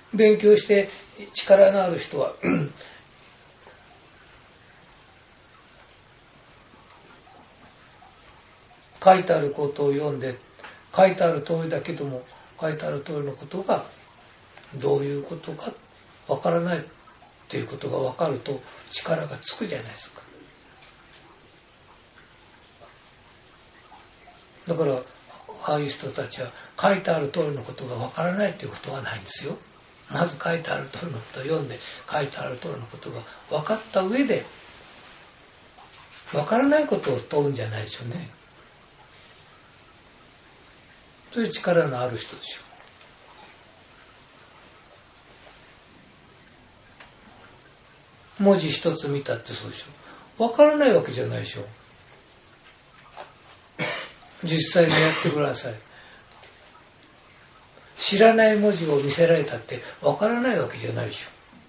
勉強して力のある人は書いてあることを読んで、書いてある通りだけども、書いてある通りのことがどういうことかわからないっていうことがわかると力がつくじゃないですか。だからああいう人たちは書いてある通りのことがわからないっていうことはないんですよ。まず書いてある通りのことを読んで、書いてある通りのことが分かった上で、分からないことを問うんじゃないでしょうね。そういう力のある人でしょう。文字一つ見たってそうでしょ。分からないわけじゃないでしょ。実際にやってください。知らない文字を見せられたって分からないわけじゃないでし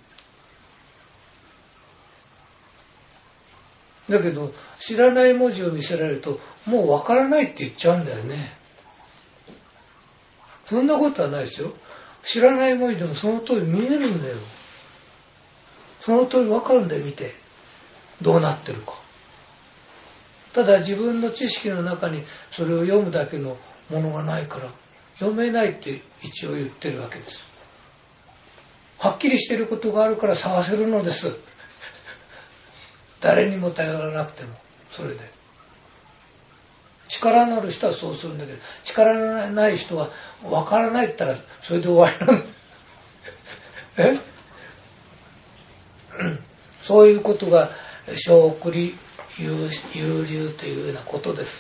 ょ。だけど知らない文字を見せられるともう分からないって言っちゃうんだよね。そんなことはないですよ。知らない文字でもその通り見えるんだよ。その通り分かるんだよ、見て。どうなってるか。ただ自分の知識の中にそれを読むだけのものがないから読めないって一応言ってるわけです。はっきりしてることがあるから探せるのです。誰にも頼らなくても、それで。力のある人はそうするんだけど、力のない人は分からないって言ったらそれで終わりなんだ。そういうことが小送り有流というようなことです。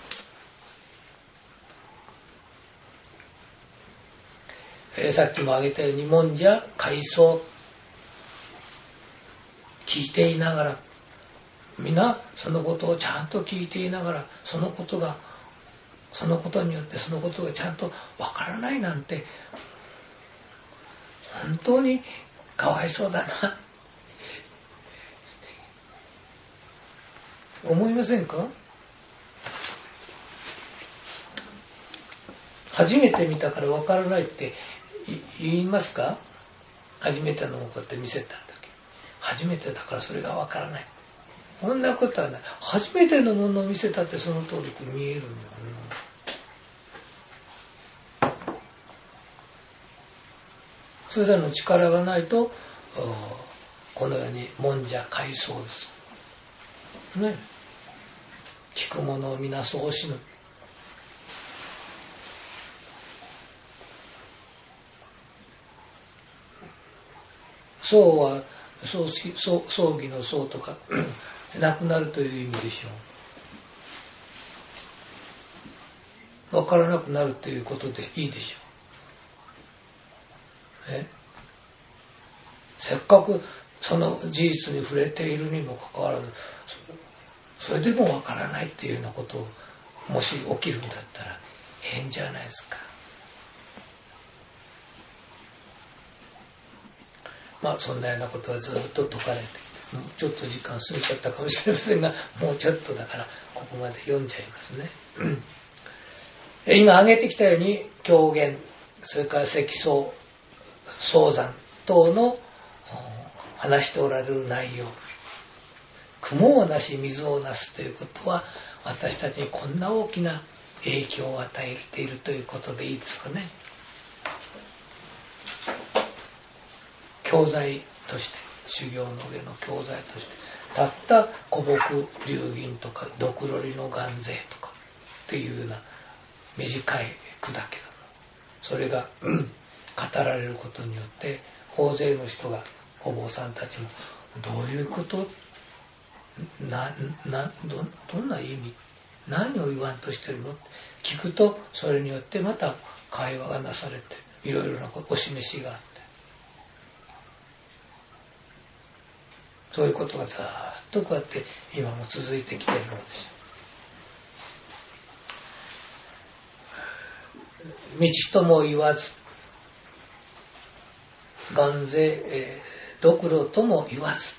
さっきも挙げたように文者回想聞いていながら、皆そのことをちゃんと聞いていながら、そのことによってそのことがちゃんとわからないなんて本当にかわいそうだな思いませんか？初めて見たからわからないって言いますか？初めてのこうやって見せた時、初めてだからそれがわからない。そんなことはない。初めてのものを見せたってその通りに見えるんだよね。それらの力がないとこのように文者回想ですね。聞くものを皆そう死ぬ。葬は葬儀の葬とか亡くなるという意味でしょう。分からなくなるということでいいでしょう。せっかくその事実に触れているにもかかわらず、それでも分からないっていうようなことをもし起きるんだったら変じゃないですか。まあそんなようなことはずっと説かれて、ちょっと時間過ぎちゃったかもしれませんが、もうちょっとだからここまで読んじゃいますね。今挙げてきたように狂言、それから積層、早山等の話しておられる内容、雲をなし水をなすということは私たちにこんな大きな影響を与えているということでいいですかね。教材として、修行の上の教材として、たった古木流銀とかドクロリの眼勢とかっていうような短い句だけども、それが語られることによって大勢の人が、お坊さんたちもどういうこと、どんな意味、何を言わんとしてるのって聞くと、それによってまた会話がなされて、いろいろなお示しがあって、そういうことがずっとこうやって今も続いてきているのですよ。道とも言わず、眼勢、ドクロとも言わず、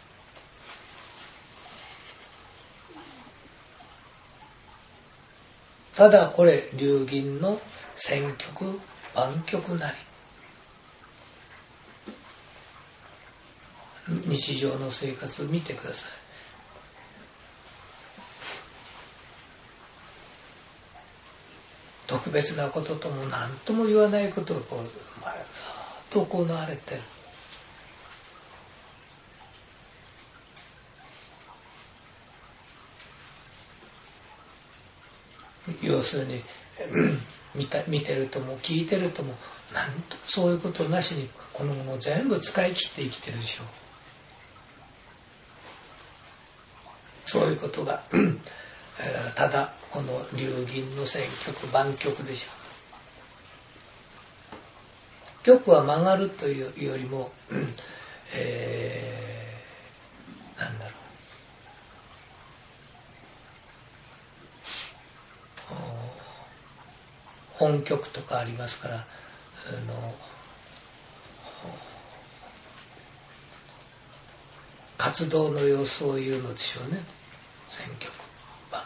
ただこれ流銀の千曲万曲なり、 日常の生活を見てください。特別なこととも何とも言わないことをこう、ずっと行われてる。要するに見てるとも聞いてるともなんとそういうことなしにこのものを全部使い切って生きてるでしょう。そういうことがただこの流銀の選曲万曲でしょう。曲は曲がるというよりも、なんだろう、本曲とかありますから、活動の様子を言うのでしょうね。選曲万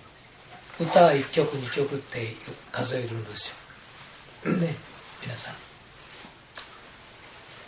曲、歌は1曲2曲って数えるんですよね、皆さん。